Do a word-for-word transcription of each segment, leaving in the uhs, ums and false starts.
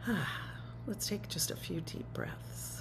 Let's take just a few deep breaths.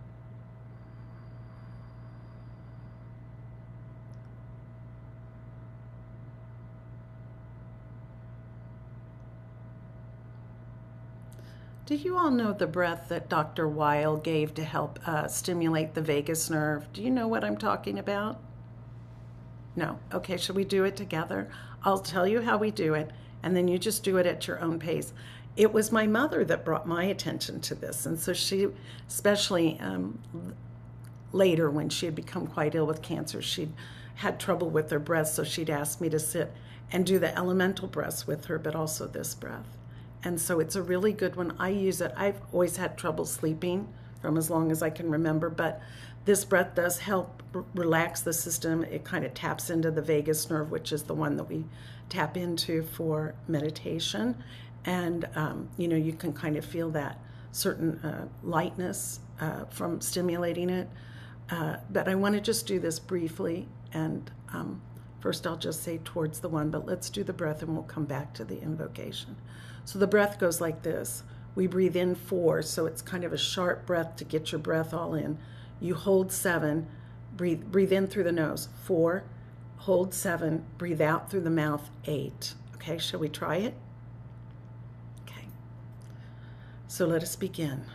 Do you all know the breath that Doctor Weil gave to help uh, stimulate the vagus nerve? Do you know what I'm talking about? No? Okay, should we do it together? I'll tell you how we do it, and then you just do it at your own pace. It was my mother that brought my attention to this, and so she, especially um, later when she had become quite ill with cancer, she'd had trouble with her breath, so she'd asked me to sit and do the elemental breaths with her, but also this breath. And so it's a really good one. I use it. I've always had trouble sleeping from as long as I can remember, but this breath does help r- relax the system. It kind of taps into the vagus nerve, which is the one that we tap into for meditation. And, um, you know, you can kind of feel that certain uh, lightness uh, from stimulating it. Uh, but I want to just do this briefly. And um, first I'll just say towards the one, but let's do the breath and we'll come back to the invocation. So the breath goes like this. We breathe in four, so it's kind of a sharp breath to get your breath all in. You hold seven, breathe, breathe in through the nose, four, hold seven, breathe out through the mouth, eight. Okay, shall we try it? Okay, so let us begin.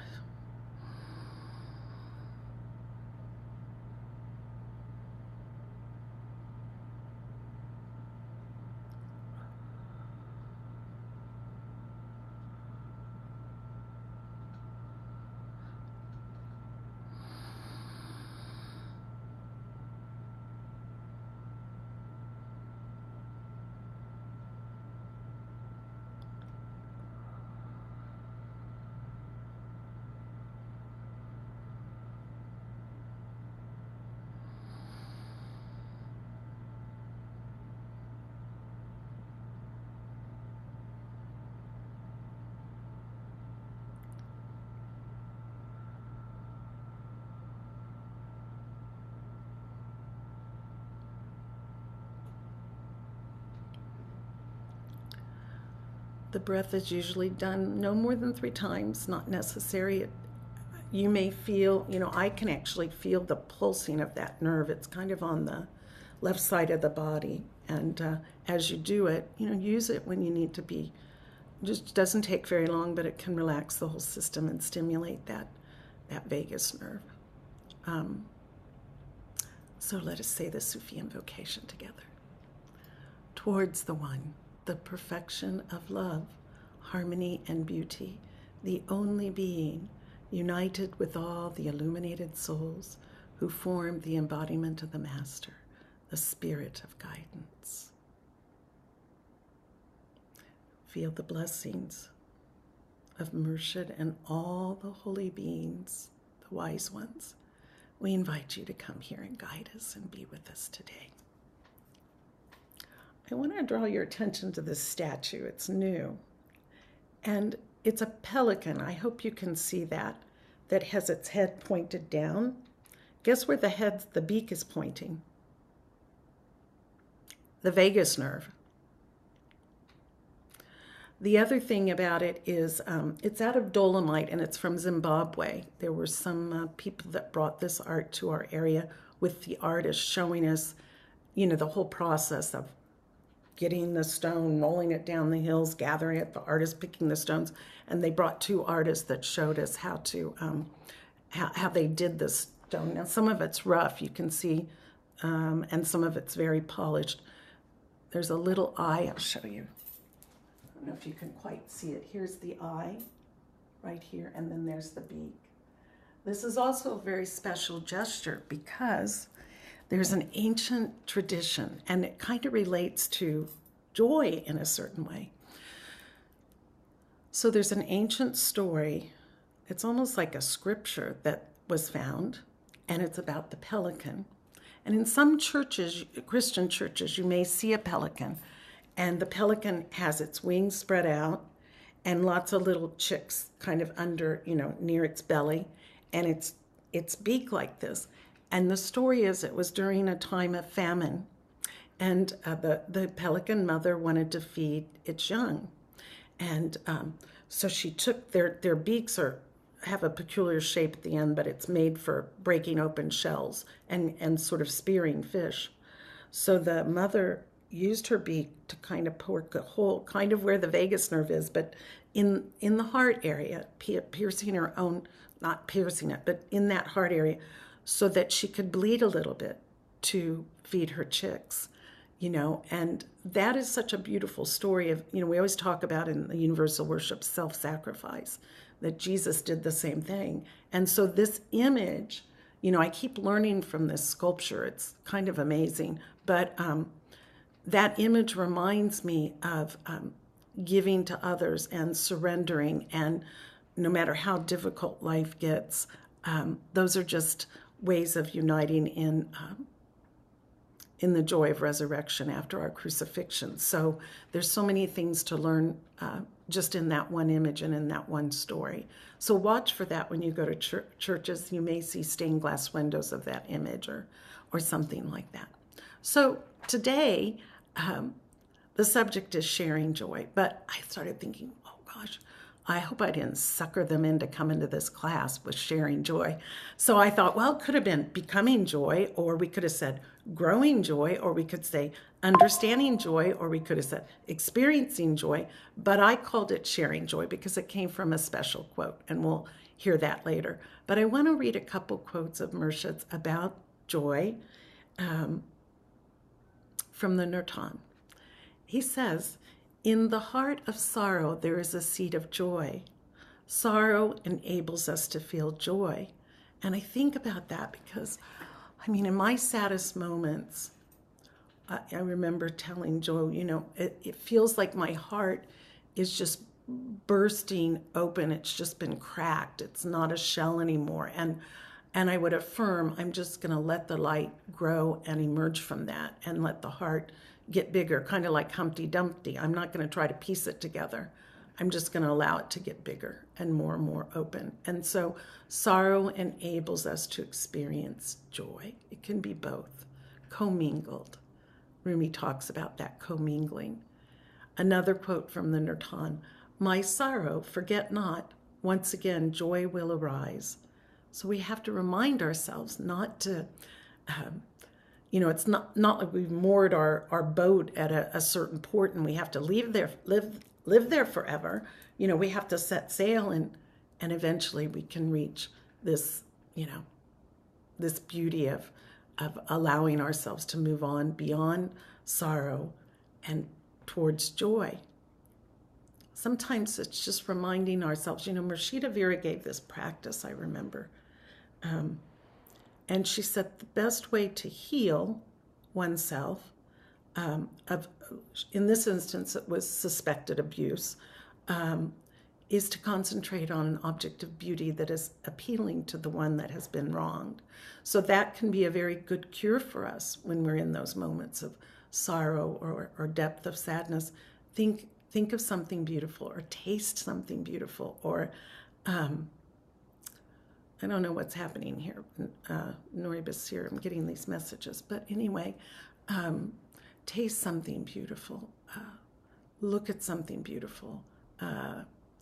The breath is usually done no more than three times, not necessary. It, you may feel, you know, I can actually feel the pulsing of that nerve. It's kind of on the left side of the body. And uh, as you do it, you know, use it when you need to be. It just doesn't take very long, but it can relax the whole system and stimulate that, that vagus nerve. Um, so let us say the Sufi invocation together. Towards the one, the perfection of love, harmony, and beauty, the only being, united with all the illuminated souls who form the embodiment of the Master, the spirit of guidance. Feel the blessings of Murshid and all the holy beings, the wise ones. We invite you to come here and guide us and be with us today. I want to draw your attention to this statue. It's new. And it's a pelican. I hope you can see that, that has its head pointed down. Guess where the head, the beak is pointing? The vagus nerve. The other thing about it is um, it's out of dolomite and it's from Zimbabwe. There were some uh, people that brought this art to our area with the artist showing us, you know, the whole process of getting the stone, rolling it down the hills, gathering it, the artist picking the stones. And they brought two artists that showed us how to, um, how, how they did this stone. Now, some of it's rough, you can see, um, and some of it's very polished. There's a little eye, I'll show you. I don't know if you can quite see it. Here's the eye, right here, and then there's the beak. This is also a very special gesture because there's an ancient tradition, and it kind of relates to joy in a certain way. So there's an ancient story, it's almost like a scripture that was found, and it's about the pelican. And in some churches, Christian churches, you may see a pelican, and the pelican has its wings spread out and lots of little chicks kind of under, you know, near its belly, and its its beak like this. And the story is it was during a time of famine, and uh, the, the pelican mother wanted to feed its young. And um, so she took their, their beaks are have a peculiar shape at the end, but it's made for breaking open shells and, and sort of spearing fish. So the mother used her beak to kind of poke a hole, kind of where the vagus nerve is, but in in the heart area, piercing her own, not piercing it, but in that heart area, so that she could bleed a little bit to feed her chicks, you know. And that is such a beautiful story of, you know, we always talk about in the universal worship self-sacrifice, that Jesus did the same thing. And so this image, you know, I keep learning from this sculpture. It's kind of amazing. But um, that image reminds me of um, giving to others and surrendering. And no matter how difficult life gets, um, those are just ways of uniting in um, in the joy of resurrection after our crucifixion. So there's so many things to learn uh, just in that one image and in that one story. So watch for that when you go to ch- churches. You may see stained glass windows of that image or, or something like that. So today, um, the subject is sharing joy, but I started thinking, oh gosh, I hope I didn't sucker them into coming to this class with sharing joy. So I thought, well, it could have been becoming joy, or we could have said growing joy, or we could say understanding joy, or we could have said experiencing joy. But I called it sharing joy because it came from a special quote, and we'll hear that later. But I want to read a couple quotes of Murshid's about joy um, from the Nurtan. He says, "In the heart of sorrow, there is a seed of joy. Sorrow enables us to feel joy." And I think about that because, I mean, in my saddest moments, I, I remember telling Joe, you know, it, it feels like my heart is just bursting open. It's just been cracked. It's not a shell anymore. And and I would affirm, I'm just going to let the light grow and emerge from that and let the heart get bigger, kind of like Humpty Dumpty. I'm not going to try to piece it together. I'm just going to allow it to get bigger and more and more open. And so sorrow enables us to experience joy. It can be both, commingled. Rumi talks about that commingling. Another quote from the Nurtan, "My sorrow, forget not, once again joy will arise." So we have to remind ourselves not to, um, you know, it's not, not like we've moored our, our boat at a, a certain port and we have to leave there, live live there forever. You know, we have to set sail and and eventually we can reach this, you know, this beauty of of allowing ourselves to move on beyond sorrow and towards joy. Sometimes it's just reminding ourselves, you know, Murshida Vera gave this practice, I remember. Um, and she said the best way to heal oneself, um, of, in this instance it was suspected abuse, um, is to concentrate on an object of beauty that is appealing to the one that has been wronged. So that can be a very good cure for us when we're in those moments of sorrow or, or depth of sadness. Think think of something beautiful or taste something beautiful or um, I don't know what's happening here. Uh, Nori Basir, I'm getting these messages. But anyway, um, taste something beautiful. Uh, look at something beautiful. Uh,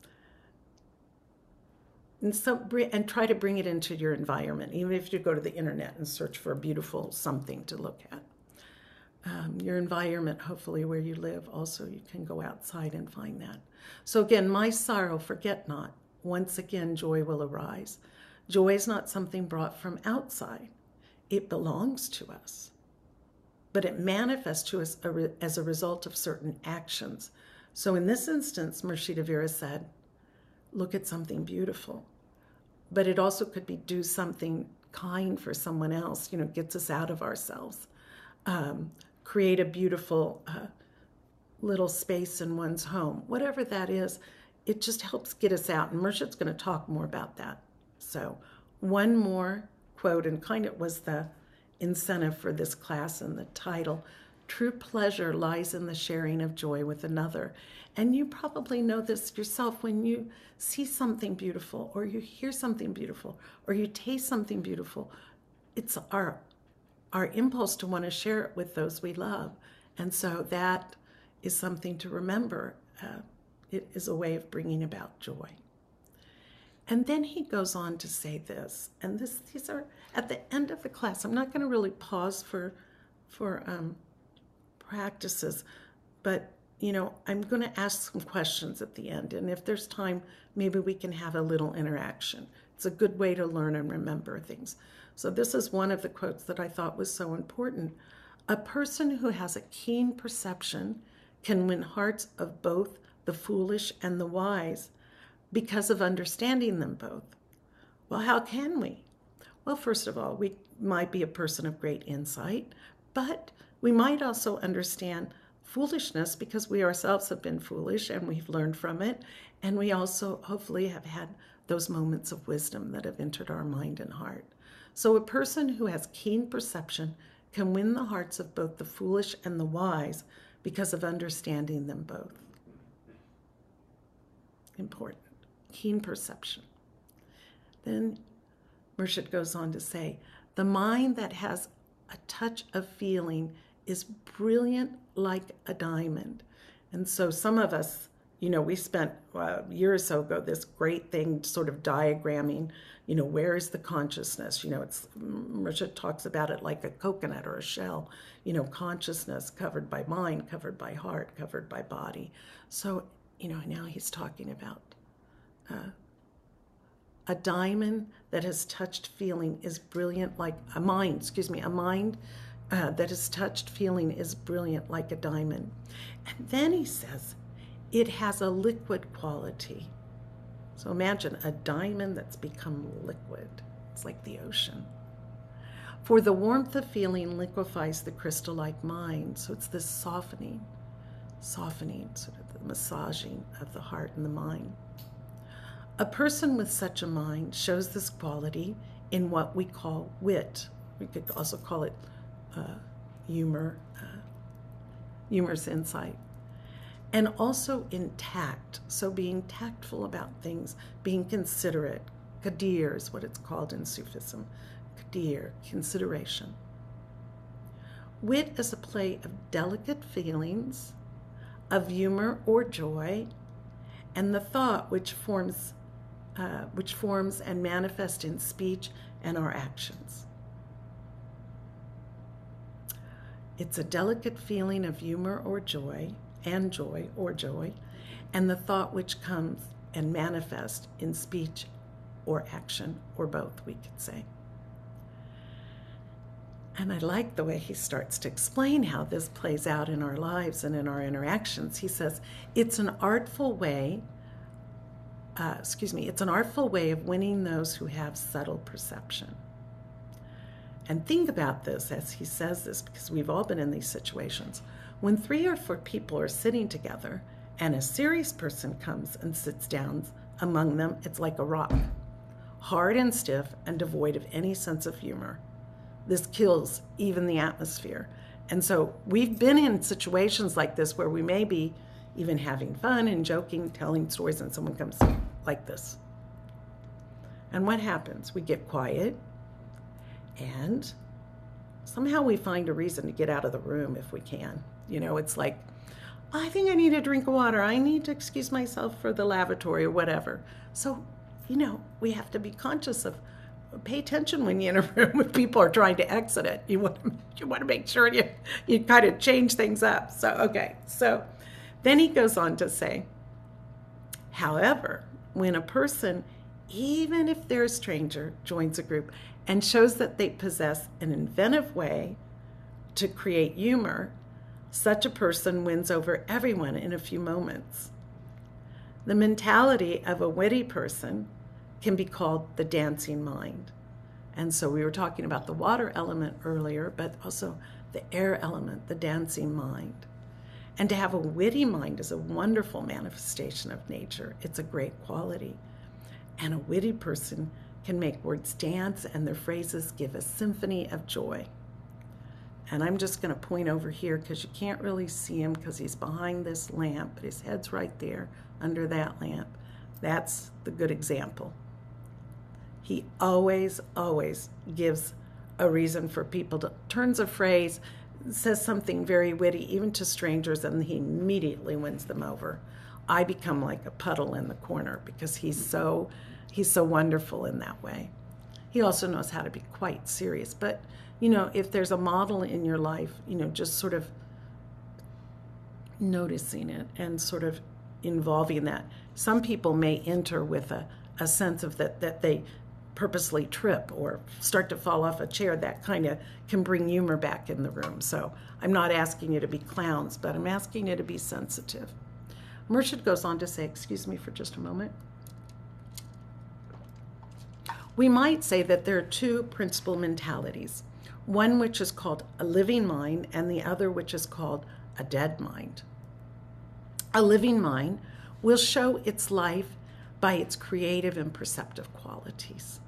and so, and try to bring it into your environment, even if you go to the internet and search for a beautiful something to look at. Um, your environment, hopefully where you live, also you can go outside and find that. So again, my sorrow, forget not. Once again, joy will arise. Joy is not something brought from outside. It belongs to us. But it manifests to us as a result of certain actions. So in this instance, Murshida Vera said, look at something beautiful. But it also could be do something kind for someone else, you know, gets us out of ourselves. Um, create a beautiful uh, little space in one's home. Whatever that is, it just helps get us out. And Murshid's going to talk more about that. So one more quote, and kind of was the incentive for this class and the title, "True pleasure lies in the sharing of joy with another." And you probably know this yourself when you see something beautiful or you hear something beautiful or you taste something beautiful. It's our our impulse to want to share it with those we love. And so that is something to remember. Uh, It is a way of bringing about joy. And then he goes on to say this, and this these are at the end of the class. I'm not going to really pause for for um, practices, but you know, I'm going to ask some questions at the end, and if there's time, maybe we can have a little interaction. It's a good way to learn and remember things. So this is one of the quotes that I thought was so important. A person who has a keen perception can win hearts of both the foolish and the wise because of understanding them both. Well, how can we? Well, first of all, we might be a person of great insight, but we might also understand foolishness because we ourselves have been foolish and we've learned from it. And we also hopefully have had those moments of wisdom that have entered our mind and heart. So a person who has keen perception can win the hearts of both the foolish and the wise because of understanding them both. Important. Keen perception. Then Murshid goes on to say, the mind that has a touch of feeling is brilliant like a diamond. And so some of us, you know, we spent uh, a year or so ago this great thing sort of diagramming, you know, where is the consciousness? You know, it's, Murshid talks about it like a coconut or a shell, you know, consciousness covered by mind, covered by heart, covered by body. So, you know, now he's talking about uh, a diamond that has touched feeling is brilliant like a mind, excuse me, a mind uh, that has touched feeling is brilliant like a diamond. And then he says, it has a liquid quality. So imagine a diamond that's become liquid. It's like the ocean. For the warmth of feeling liquefies the crystal-like mind. So it's this softening, softening, sort of the massaging of the heart and the mind. A person with such a mind shows this quality in what we call wit. We could also call it uh, humor, uh, humorous insight. And also in tact, so being tactful about things, being considerate. Qadir is what it's called in Sufism. Qadir, consideration. Wit is a play of delicate feelings, of humor or joy, and the thought which forms, uh, which forms and manifests in speech and our actions. It's a delicate feeling of humor or joy, and joy or joy, and the thought which comes and manifests in speech or action, or both, we could say. And I like the way he starts to explain how this plays out in our lives and in our interactions. He says, it's an artful way, uh, excuse me, it's an artful way of winning those who have subtle perception. And think about this as he says this, because we've all been in these situations. When three or four people are sitting together and a serious person comes and sits down among them, it's like a rock, hard and stiff and devoid of any sense of humor. This kills even the atmosphere. And so we've been in situations like this where we may be even having fun and joking, telling stories, and someone comes like this. And what happens? We get quiet, and somehow we find a reason to get out of the room if we can. You know, it's like, I think I need a drink of water. I need to excuse myself for the lavatory or whatever. So, you know, we have to be conscious of, pay attention when you're in a room when people are trying to exit it. You want to, you want to make sure you, you kind of change things up. So, okay. So then he goes on to say, however, when a person, even if they're a stranger, joins a group and shows that they possess an inventive way to create humor, such a person wins over everyone in a few moments. The mentality of a witty person can be called the dancing mind. And so we were talking about the water element earlier, but also the air element, the dancing mind. And to have a witty mind is a wonderful manifestation of nature. It's a great quality. And a witty person can make words dance and their phrases give a symphony of joy. And I'm just going to point over here because you can't really see him because he's behind this lamp, but his head's right there under that lamp. That's the good example. He always, always gives a reason for people to, turns a phrase, says something very witty, even to strangers, and he immediately wins them over. I become like a puddle in the corner because he's so he's so wonderful in that way. He also knows how to be quite serious. But, you know, if there's a model in your life, you know, just sort of noticing it and sort of involving that. Some people may enter with a, a sense of that, that they purposely trip or start to fall off a chair. That kind of can bring humor back in the room. So I'm not asking you to be clowns, but I'm asking you to be sensitive. Murshid goes on to say, excuse me for just a moment, we might say that there are two principal mentalities, one which is called a living mind and the other which is called a dead mind. A living mind will show its life by its creative and perceptive qualities.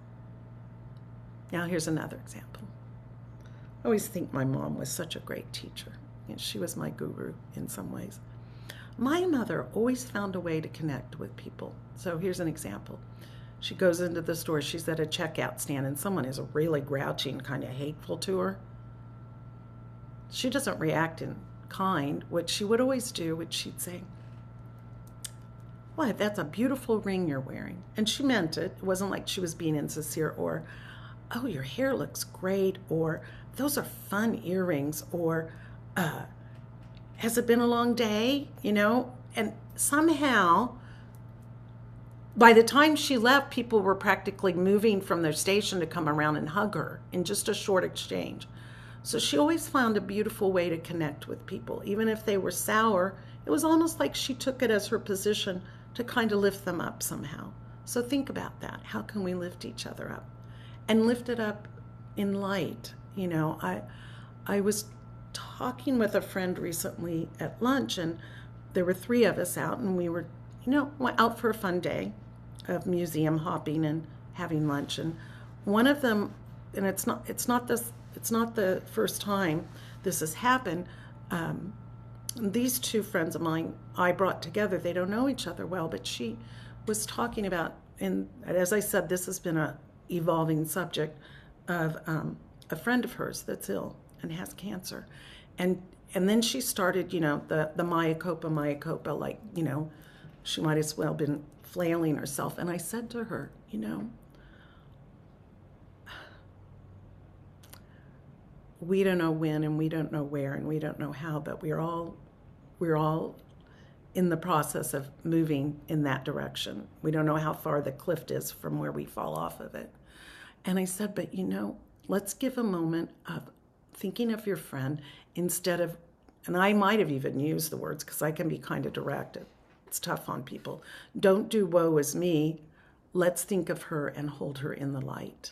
Now here's another example. I always think my mom was such a great teacher. You know, she was my guru in some ways. My mother always found a way to connect with people. So here's an example. She goes into the store, she's at a checkout stand, and someone is really grouchy and kind of hateful to her. She doesn't react in kind. What she would always do, which she'd say, "Why, that's a beautiful ring you're wearing." And she meant it. It wasn't like she was being insincere, or, "Oh, your hair looks great," or, "Those are fun earrings," or, uh, "Has it been a long day?" You know? And somehow, by the time she left, people were practically moving from their station to come around and hug her in just a short exchange. So she always found a beautiful way to connect with people. Even if they were sour, it was almost like she took it as her position to kind of lift them up somehow. So think about that. How can we lift each other up? And lift it up in light. You know, I, I was talking with a friend recently at lunch, and there were three of us out, and we were, you know, went out for a fun day of museum hopping and having lunch. And one of them, and it's not, it's not this, it's not the first time this has happened. Um, these two friends of mine I brought together. They don't know each other well, but she was talking about, and as I said, this has been a evolving subject of um, a friend of hers that's ill and has cancer. And and then she started, you know, the, the mea culpa, mea culpa, like, you know, she might as well have been flailing herself. And I said to her, you know, we don't know when and we don't know where and we don't know how, but we're all we're all in the process of moving in that direction. We don't know how far the cliff is from where we fall off of it. And I said, but you know, let's give a moment of thinking of your friend instead of, and I might have even used the words because I can be kind of direct. It's tough on people. Don't do woe is me. Let's think of her and hold her in the light.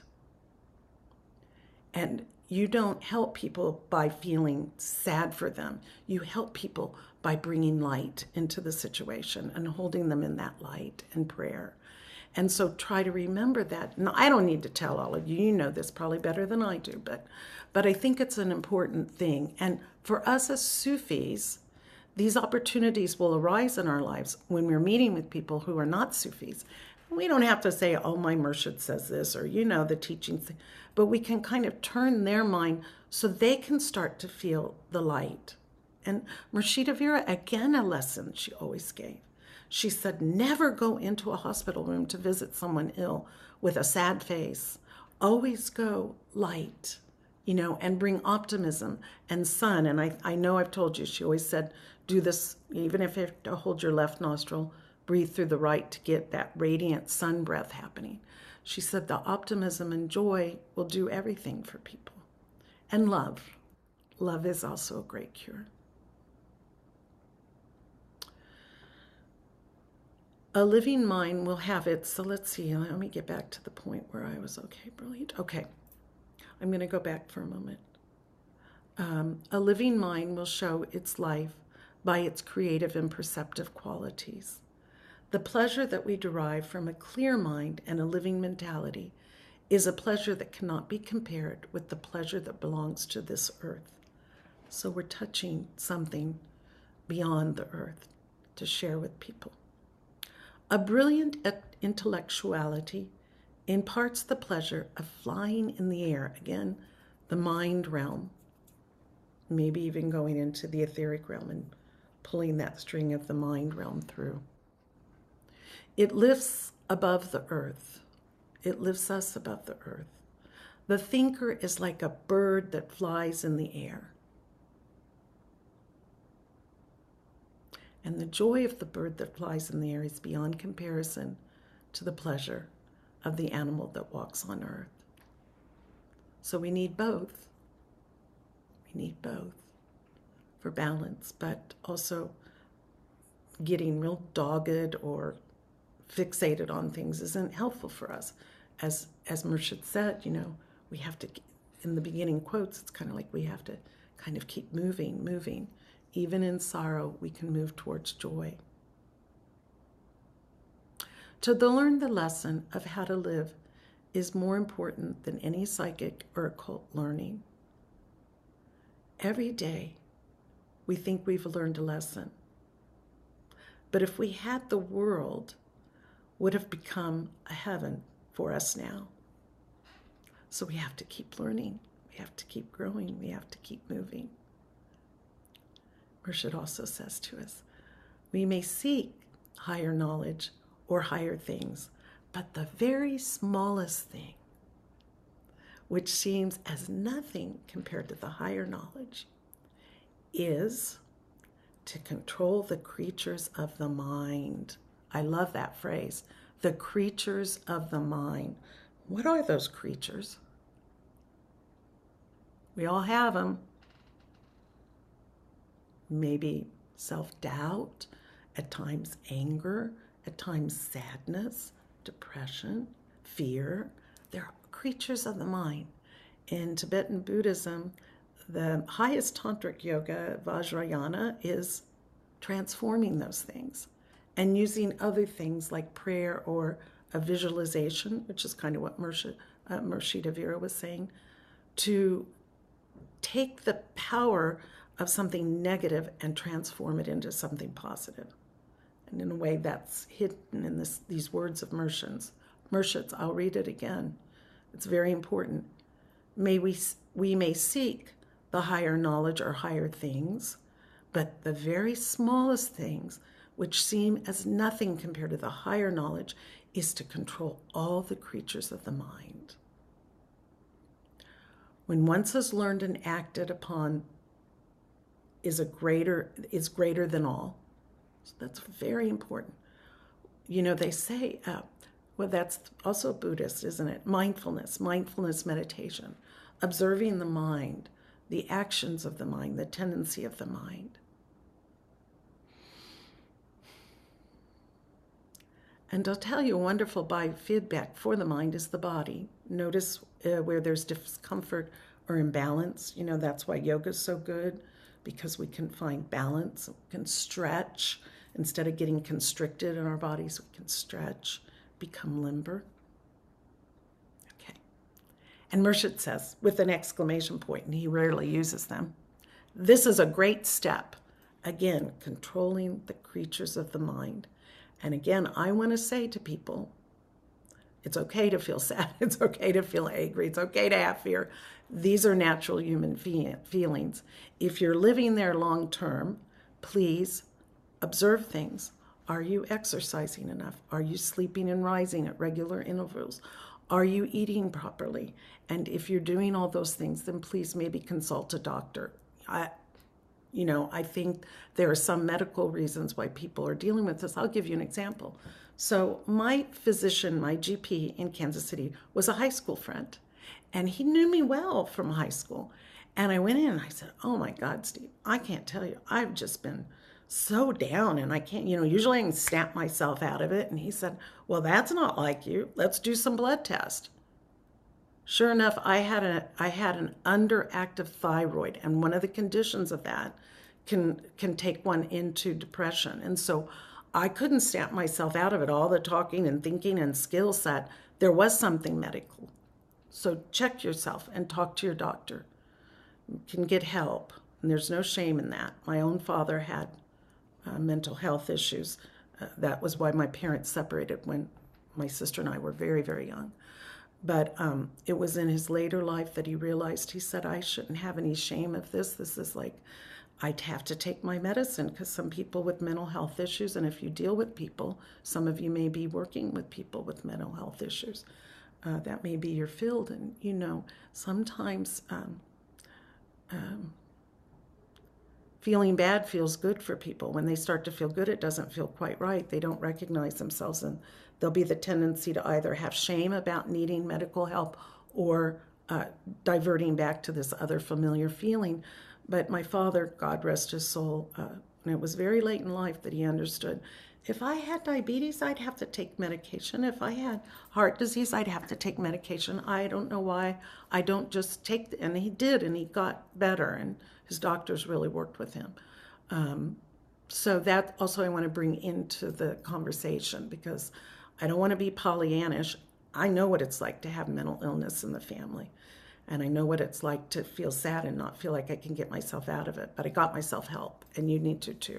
And you don't help people by feeling sad for them. You help people by bringing light into the situation and holding them in that light and prayer. And so try to remember that. And I don't need to tell all of you, you know this probably better than I do, but, but I think it's an important thing. And for us as Sufis, these opportunities will arise in our lives when we're meeting with people who are not Sufis. We don't have to say, oh, my Murshid says this, or, you know, the teachings, but we can kind of turn their mind so they can start to feel the light. And Murshida Vera, again, a lesson she always gave. She said, never go into a hospital room to visit someone ill with a sad face. Always go light, you know, and bring optimism and sun. And I, I know I've told you, she always said, do this, even if you have to hold your left nostril, breathe through the right to get that radiant sun breath happening. She said the optimism and joy will do everything for people. And love. Love is also a great cure. A living mind will have its, so let's see, let me get back to the point where I was, okay, brilliant. Okay, I'm going to go back for a moment. Um, a living mind will show its life by its creative and perceptive qualities. The pleasure that we derive from a clear mind and a living mentality is a pleasure that cannot be compared with the pleasure that belongs to this earth. So we're touching something beyond the earth to share with people. A brilliant intellectuality imparts the pleasure of flying in the air, again, the mind realm, maybe even going into the etheric realm and pulling that string of the mind realm through. It lifts above the earth. It lifts us above the earth. The thinker is like a bird that flies in the air. And the joy of the bird that flies in the air is beyond comparison to the pleasure of the animal that walks on earth. So we need both. We need both for balance, but also getting real dogged or fixated on things isn't helpful for us. As as Murshid said, you know, we have to, in the beginning quotes, it's kind of like we have to kind of keep moving, moving. Even in sorrow, we can move towards joy. To learn the lesson of how to live is more important than any psychic or occult learning. Every day, we think we've learned a lesson. But if we had, the world would have become a heaven for us now. So we have to keep learning. We have to keep growing. We have to keep moving. Murshid also says to us, we may seek higher knowledge or higher things, but the very smallest thing, which seems as nothing compared to the higher knowledge, is to control the creatures of the mind. I love that phrase, the creatures of the mind. What are those creatures? We all have them. Maybe self-doubt, at times anger, at times sadness, depression, fear. They're creatures of the mind. In Tibetan Buddhism, the highest tantric yoga, Vajrayana, is transforming those things and using other things like prayer or a visualization, which is kind of what Murshid, uh, Murshida Vera was saying, to take the power of something negative and transform it into something positive. And in a way that's hidden in this, these words of Murshid's. Murshid's, I'll read it again. It's very important. May we, we may seek the higher knowledge or higher things, but the very smallest things, which seem as nothing compared to the higher knowledge, is to control all the creatures of the mind. When once is learned and acted upon is a greater is greater than all. So that's very important. You know, they say, uh, well, that's also Buddhist, isn't it? Mindfulness, mindfulness meditation, observing the mind, the actions of the mind, the tendency of the mind. And I'll tell you, a wonderful biofeedback for the mind is the body. Notice uh, where there's discomfort or imbalance. You know, that's why yoga is so good, because we can find balance, we can stretch. Instead of getting constricted in our bodies, we can stretch, become limber. Okay. And Murshid says, with an exclamation point, and he rarely uses them, this is a great step. Again, controlling the creatures of the mind. And again, I want to say to people, it's okay to feel sad. It's okay to feel angry. It's okay to have fear. These are natural human fe- feelings. If you're living there long term, please observe things. Are you exercising enough? Are you sleeping and rising at regular intervals? Are you eating properly? And if you're doing all those things, then please maybe consult a doctor. I, You know, I think there are some medical reasons why people are dealing with this. I'll give you an example. So my physician, my G P in Kansas City, was a high school friend. And he knew me well from high school. And I went in and I said, oh my God, Steve, I can't tell you. I've just been so down and I can't, you know, usually I can snap myself out of it. And he said, well, that's not like you. Let's do some blood test. Sure enough, I had a I had an underactive thyroid, and one of the conditions of that can can take one into depression. And so I couldn't stamp myself out of it. All the talking and thinking and skill set, there was something medical. So check yourself and talk to your doctor. You can get help, and there's no shame in that. My own father had uh, mental health issues. Uh, that was why my parents separated when my sister and I were very, very young. But um, it was in his later life that he realized, he said, I shouldn't have any shame of this. This is like, I'd have to take my medicine because some people with mental health issues, and if you deal with people, some of you may be working with people with mental health issues. Uh, that may be your field. And, you know, sometimes um, um, feeling bad feels good for people. When they start to feel good, it doesn't feel quite right. They don't recognize themselves, and there'll be the tendency to either have shame about needing medical help or uh, diverting back to this other familiar feeling. But my father, God rest his soul, uh, and it was very late in life that he understood, if I had diabetes, I'd have to take medication. If I had heart disease, I'd have to take medication. I don't know why I don't just take, the, and he did, and he got better, and his doctors really worked with him. Um, so that also I want to bring into the conversation, because I don't want to be Pollyannish. I know what it's like to have mental illness in the family. And I know what it's like to feel sad and not feel like I can get myself out of it. But I got myself help, and you need to too.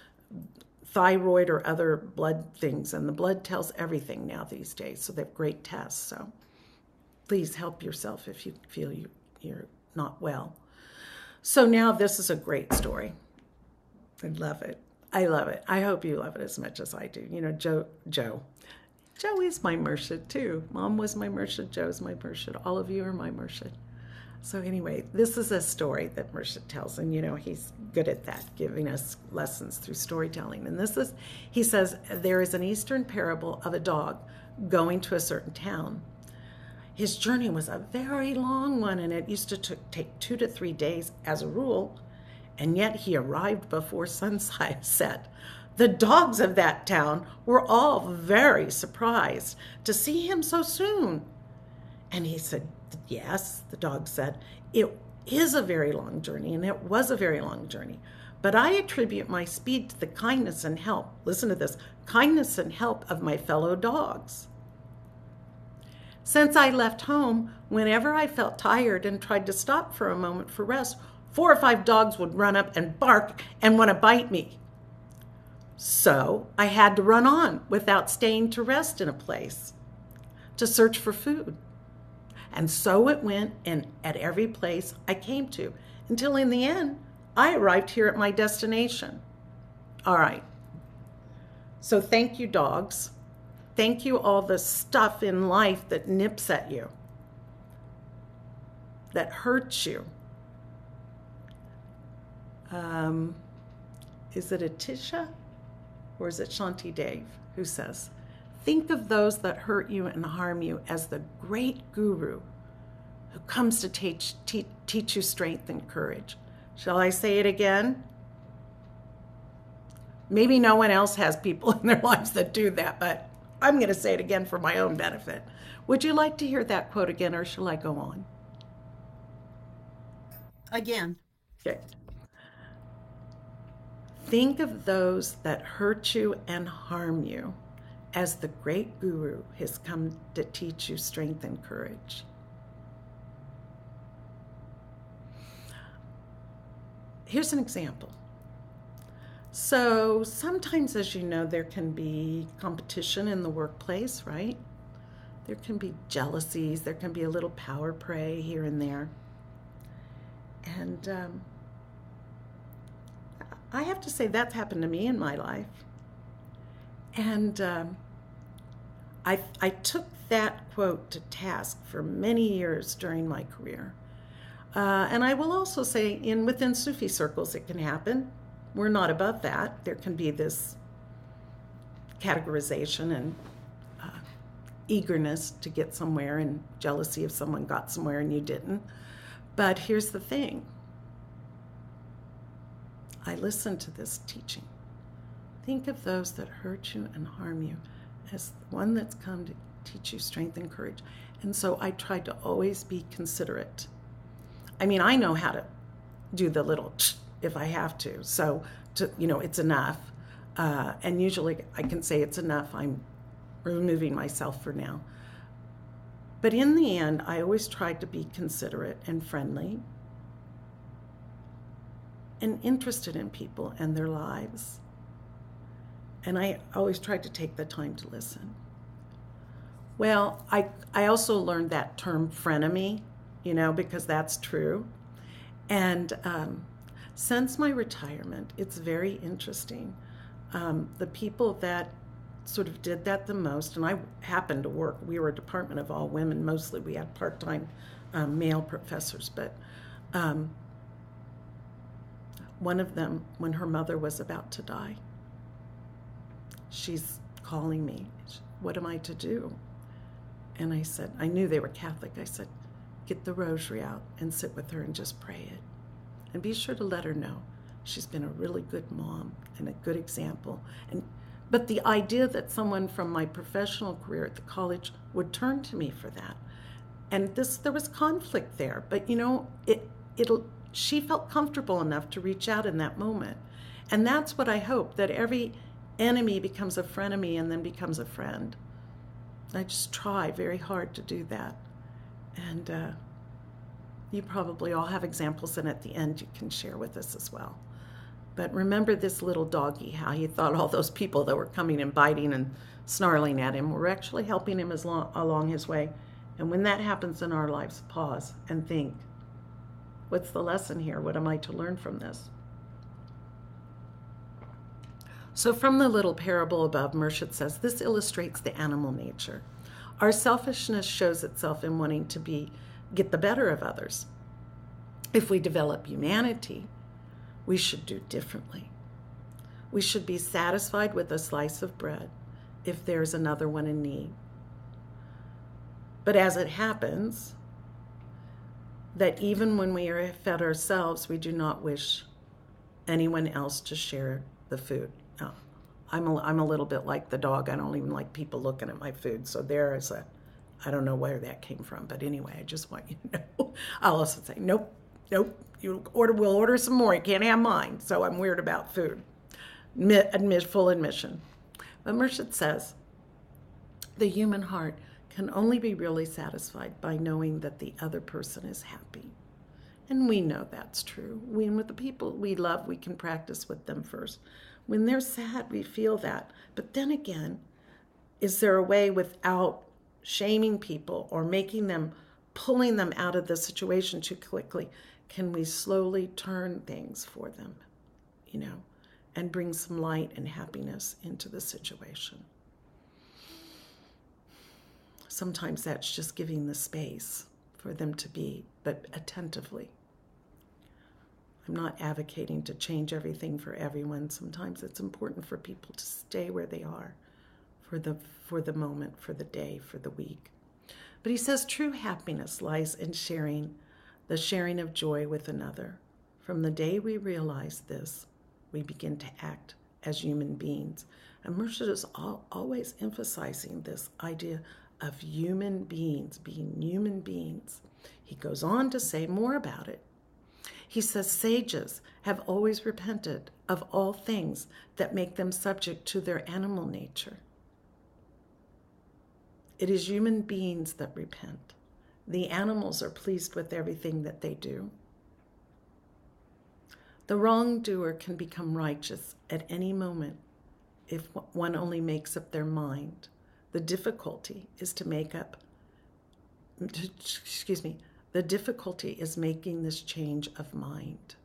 Thyroid or other blood things, and the blood tells everything now these days, so they have great tests. So please help yourself if you feel you, you're not well. So now this is a great story. I love it. I love it. I hope you love it as much as I do. You know, Joe, Joe. Joe is my Murshid too. Mom was my Murshid. Joe's my Murshid. All of you are my Murshid. So anyway, this is a story that Murshid tells, and you know he's good at that, giving us lessons through storytelling. And this is, he says, there is an Eastern parable of a dog going to a certain town. His journey was a very long one, and it used to t- take two to three days as a rule, and yet he arrived before sunset. The dogs of that town were all very surprised to see him so soon. And he said, yes, the dog said, it is a very long journey, and it was a very long journey. But I attribute my speed to the kindness and help, listen to this, kindness and help of my fellow dogs. Since I left home, whenever I felt tired and tried to stop for a moment for rest, four or five dogs would run up and bark and want to bite me. So I had to run on without staying to rest in a place, to search for food. And so it went, and at every place I came to, until in the end, I arrived here at my destination. All right. So thank you, dogs. Thank you, all the stuff in life that nips at you, that hurts you. Um, is it Atisha? Or is it Shanti Dave who says, think of those that hurt you and harm you as the great guru who comes to teach, teach, teach you strength and courage. Shall I say it again? Maybe no one else has people in their lives that do that, but I'm going to say it again for my own benefit. Would you like to hear that quote again, or shall I go on? Again. Okay. Think of those that hurt you and harm you as the great guru has come to teach you strength and courage. Here's an example. So sometimes, as you know, there can be competition in the workplace, right? There can be jealousies. There can be a little power play here and there. And um, I have to say that's happened to me in my life. And um, I, I took that quote to task for many years during my career. Uh, and I will also say, in within Sufi circles, it can happen. We're not above that. There can be this categorization and uh, eagerness to get somewhere, and jealousy if someone got somewhere and you didn't. But here's the thing. I listened to this teaching. Think of those that hurt you and harm you as the one that's come to teach you strength and courage. And so I tried to always be considerate. I mean, I know how to do the little tch if I have to. So, to, you know, it's enough. Uh, and usually I can say it's enough. I'm removing myself for now. But in the end, I always tried to be considerate and friendly and interested in people and their lives. And I always tried to take the time to listen. Well, I, I also learned that term frenemy, you know, because that's true. And um, Since my retirement, it's very interesting. Um, the people that sort of did that the most, and I happened to work, we were a department of all women, mostly we had part-time um, male professors, but um, one of them, when her mother was about to die, she's calling me, what am I to do? And I said, I knew they were Catholic, I said, get the rosary out and sit with her and just pray it. And be sure to let her know she's been a really good mom and a good example. And but the idea that someone from my professional career at the college would turn to me for that, and this there was conflict there. But you know, it it'll she felt comfortable enough to reach out in that moment, and that's what I hope, that every enemy becomes a frenemy and then becomes a friend. I just try very hard to do that, and uh, you probably all have examples, and at the end you can share with us as well. But remember this little doggy, how he thought all those people that were coming and biting and snarling at him were actually helping him as long, along his way. And when that happens in our lives, pause and think, what's the lesson here? What am I to learn from this? So from the little parable above, Murshid says, this illustrates the animal nature. Our selfishness shows itself in wanting to be get the better of others. If we develop humanity, we should do differently. We should be satisfied with a slice of bread if there's another one in need. But as it happens, that even when we are fed ourselves, we do not wish anyone else to share the food. Now, I'm a, I'm a little bit like the dog. I don't even like people looking at my food. So there is a, I don't know where that came from. But anyway, I just want you to know. I'll also say, nope, nope. You order, we'll order some more. You can't have mine. So I'm weird about food. Admit, admit, full admission. But Murshid says, the human heart can only be really satisfied by knowing that the other person is happy. And we know that's true. We, with the people we love, we can practice with them first. When they're sad, we feel that. But then again, is there a way without shaming people or making them, pulling them out of the situation too quickly? Can we slowly turn things for them, you know, and bring some light and happiness into the situation? Sometimes that's just giving the space for them to be, but attentively. I'm not advocating to change everything for everyone. Sometimes it's important for people to stay where they are for the, for the moment, for the day, for the week. But he says true happiness lies in sharing the sharing of joy with another. From the day we realize this, we begin to act as human beings. And Murshid is all, always emphasizing this idea of human beings, being human beings. He goes on to say more about it. He says, sages have always repented of all things that make them subject to their animal nature. It is human beings that repent. The animals are pleased with everything that they do. The wrongdoer can become righteous at any moment if one only makes up their mind. The difficulty is to make up, excuse me, the difficulty is making this change of mind.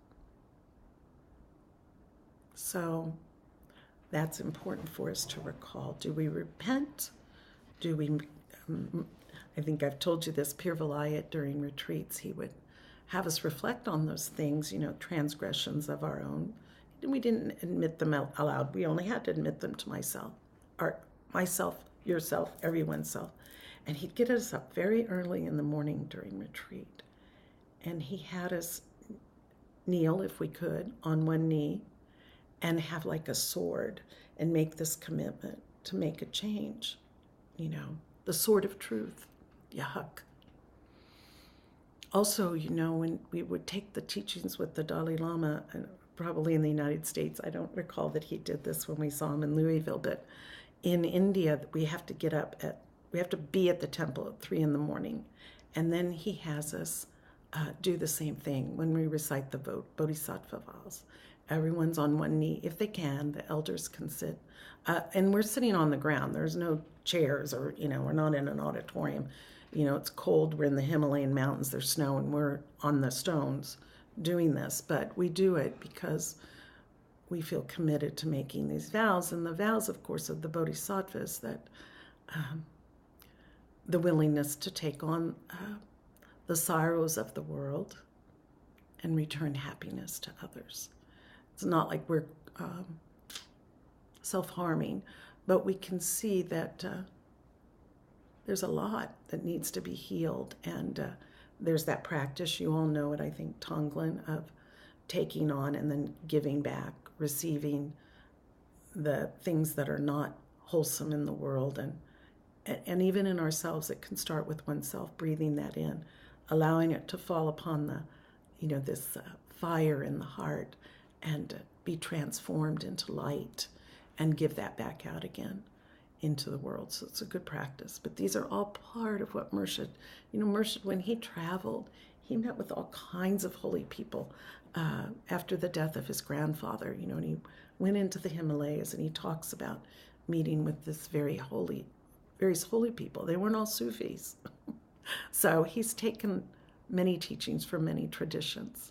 So that's important for us to recall. Do we repent? Do we, um, I think I've told you this, Pir Vilayat during retreats, he would have us reflect on those things, you know, transgressions of our own. We didn't admit them out aloud. We only had to admit them to myself, or myself, yourself, everyone's self. And he'd get us up very early in the morning during retreat. And he had us kneel, if we could, on one knee and have like a sword and make this commitment to make a change. You know, the sword of truth, Yahak. Also, you know, when we would take the teachings with the Dalai Lama, and probably in the United States, I don't recall that he did this when we saw him in Louisville, but in India, we have to get up at, we have to be at the temple at three in the morning. And then he has us uh, do the same thing when we recite the Bodhisattva vows. Everyone's on one knee. If they can, the elders can sit. Uh, and we're sitting on the ground. There's no chairs or, you know, we're not in an auditorium. You know, it's cold. We're in the Himalayan mountains. There's snow, and we're on the stones doing this, but we do it because we feel committed to making these vows. And the vows, of course, of the bodhisattvas, that um, the willingness to take on uh, the sorrows of the world and return happiness to others. It's not like we're um, self-harming, but we can see that uh, there's a lot that needs to be healed. And uh, there's that practice, you all know it, I think, Tonglen, of taking on and then giving back, receiving the things that are not wholesome in the world. And, and even in ourselves, it can start with oneself, breathing that in, allowing it to fall upon the, you know, this uh, fire in the heart and uh, be transformed into light and give that back out again into the world. So it's a good practice. But these are all part of what Murshid, you know, Murshid, when he traveled, he met with all kinds of holy people uh, after the death of his grandfather, you know, and he went into the Himalayas and he talks about meeting with this very holy, various holy people. They weren't all Sufis. So he's taken many teachings from many traditions.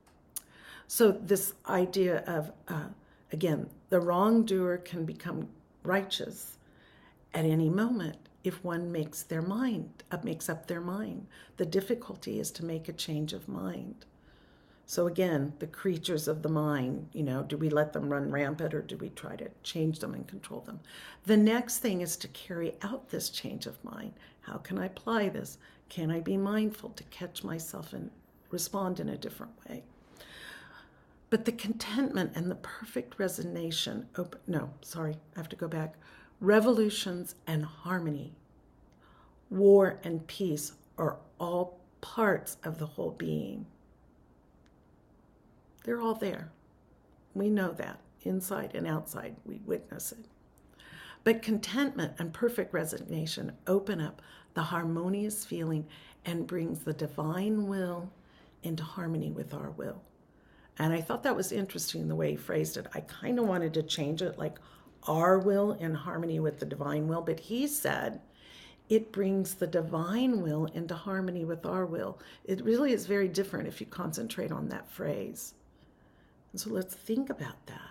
So this idea of, uh, again, the wrongdoer can become righteous at any moment if one makes their mind, uh, makes up their mind. The difficulty is to make a change of mind. So again, the creatures of the mind, you know, do we let them run rampant or do we try to change them and control them? The next thing is to carry out this change of mind. How can I apply this? Can I be mindful to catch myself and respond in a different way? But the contentment and the perfect resignation, open, no, sorry, I have to go back. Revolutions and harmony, war and peace are all parts of the whole being. They're all there. We know that, inside and outside, we witness it. But contentment and perfect resignation open up the harmonious feeling and brings the divine will into harmony with our will. And I thought that was interesting the way he phrased it. I kind of wanted to change it like our will in harmony with the divine will, but he said it brings the divine will into harmony with our will. It really is very different if you concentrate on that phrase. And so let's think about that.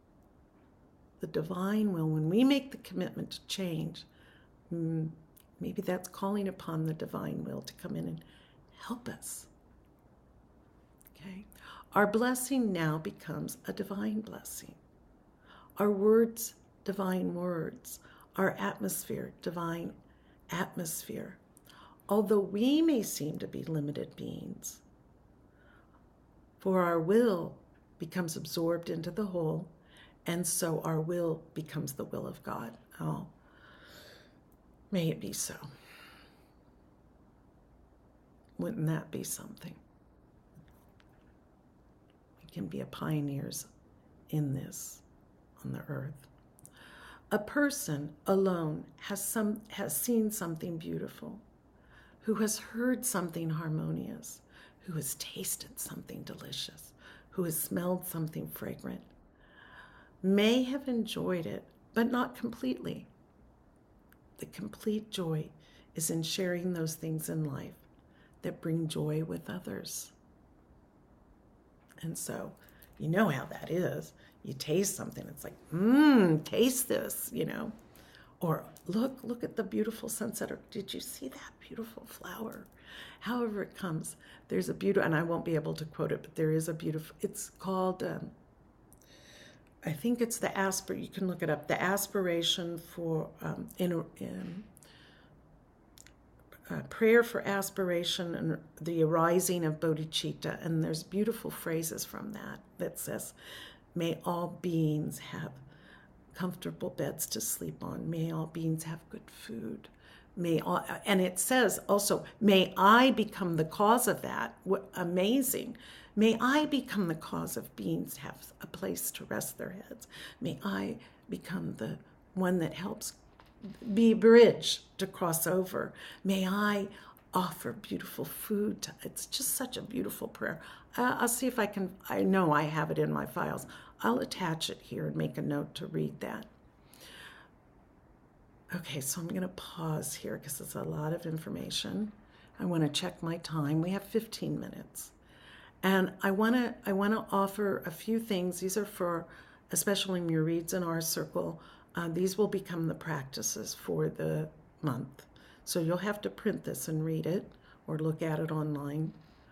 The divine will, when we make the commitment to change, maybe that's calling upon the divine will to come in and help us. Okay? Our blessing now becomes a divine blessing. Our words, divine words. Our atmosphere, divine atmosphere. Although we may seem to be limited beings, for our will becomes absorbed into the whole, and so our will becomes the will of God. Oh, may it be so. Wouldn't that be something? We can be a pioneers in this on the earth. A person alone has some has seen something beautiful, who has heard something harmonious, who has tasted something delicious, who has smelled something fragrant, may have enjoyed it, but not completely. The complete joy is in sharing those things in life that bring joy with others. And so, you know how that is. You taste something, it's like, mmm, taste this, you know. Or look, look at the beautiful sunset. Or did you see that beautiful flower? However it comes, there's a beautiful, and I won't be able to quote it, but there is a beautiful, it's called, um, I think it's the aspir, you can look it up, the aspiration for, um, in, in uh, prayer for aspiration and the arising of bodhicitta. And there's beautiful phrases from that that says, may all beings have comfortable beds to sleep on. May all beings have good food. May all, and it says also, may I become the cause of that. What amazing. May I become the cause of beings have a place to rest their heads. May I become the one that helps be a bridge to cross over. May I offer beautiful food. To, it's just such a beautiful prayer. Uh, I'll see if I can, I know I have it in my files. I'll attach it here and make a note to read that. Okay, so I'm going to pause here because it's a lot of information. I want to check my time. We have fifteen minutes. And I want to I want to offer a few things. These are for especially Murids in our circle. Uh, these will become the practices for the month. So you'll have to print this and read it or look at it online.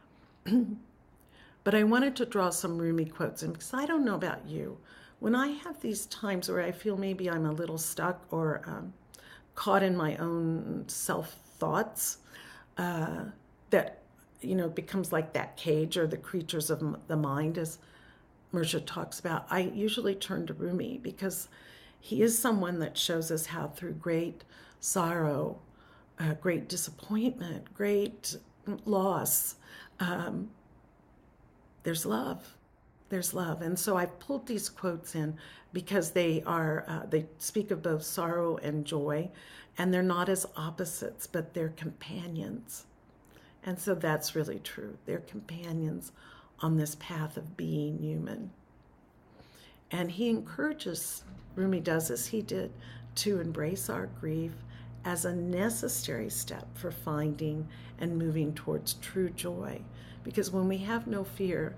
But I wanted to draw some Rumi quotes in because I don't know about you. When I have these times where I feel maybe I'm a little stuck or um, caught in my own self-thoughts, uh, that, you know, becomes like that cage or the creatures of the mind, as Mirsha talks about, I usually turn to Rumi because he is someone that shows us how through great sorrow, uh, great disappointment, great loss, um, there's love. There's love. And so I've pulled these quotes in because they are, uh, they speak of both sorrow and joy, and they're not as opposites, but they're companions. And so that's really true. They're companions on this path of being human. And he encourages, Rumi does as he did, to embrace our grief as a necessary step for finding and moving towards true joy. Because when we have no fear,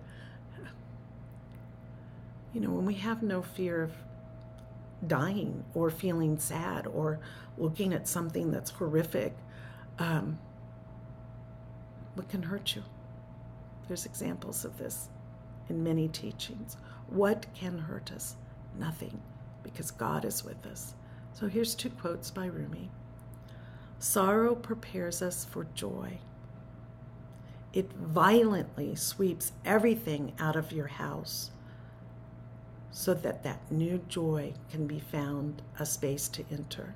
you know, when we have no fear of dying or feeling sad or looking at something that's horrific, um, what can hurt you? There's examples of this in many teachings. What can hurt us? Nothing, because God is with us. So here's two quotes by Rumi. Sorrow prepares us for joy. It violently sweeps everything out of your house so that that new joy can be found a space to enter.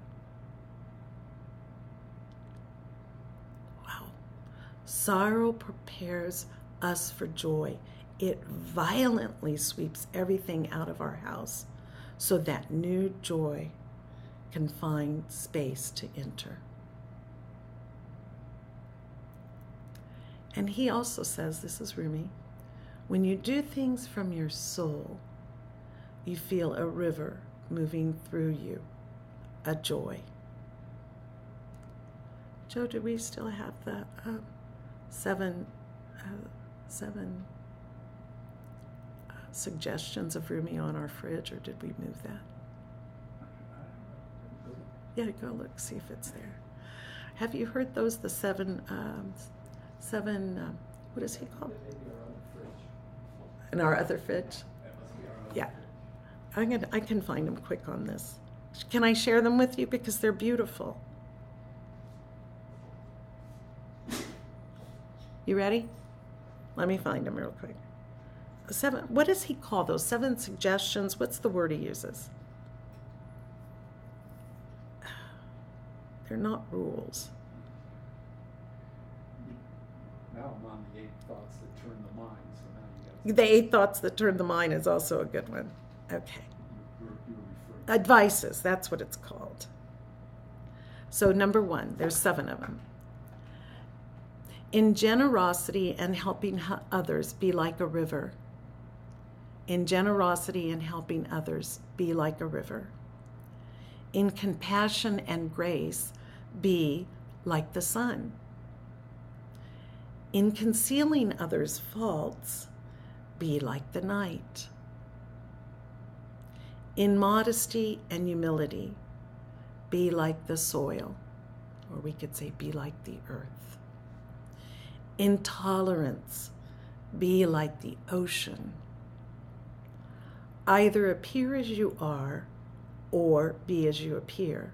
Wow. Sorrow prepares us for joy. It violently sweeps everything out of our house so that new joy can find space to enter. And he also says, this is Rumi, when you do things from your soul, you feel a river moving through you, a joy. Joe, do we still have the uh, seven, uh, seven uh, suggestions of Rumi on our fridge, or did we move that? Yeah, go look, see if it's there. Have you heard those, the seven, um, seven, um, what is he called? In our other fridge? Yeah. I'm gonna, I can find them quick on this. Can I share them with you? Because they're beautiful. You ready? Let me find them real quick. Seven, what does he call those? Seven suggestions? What's the word he uses? They're not rules. Now I'm on the eight thoughts that turn the mind, so now you got The eight thoughts that turn the mind is also a good one. Okay. you were, you were referring. Advices, that's what it's called. So number one, there's seven of them. In generosity and helping others, be like a river. In generosity and helping others, be like a river. In compassion and grace, be like the sun. In concealing others' faults, be like the night. In modesty and humility, be like the soil, or we could say be like the earth. In tolerance, be like the ocean. Either appear as you are, or be as you appear.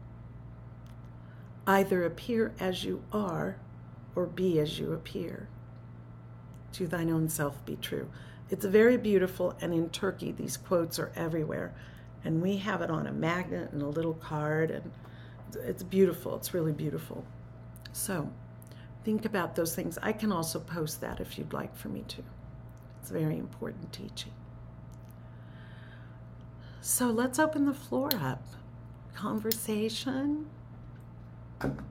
Either appear as you are, or be as you appear. To thine own self be true. It's very beautiful, and in Turkey, these quotes are everywhere. And we have it on a magnet and a little card, and it's beautiful. It's really beautiful. So think about those things. I can also post that if you'd like for me to. It's a very important teaching. So let's open the floor up. Conversation.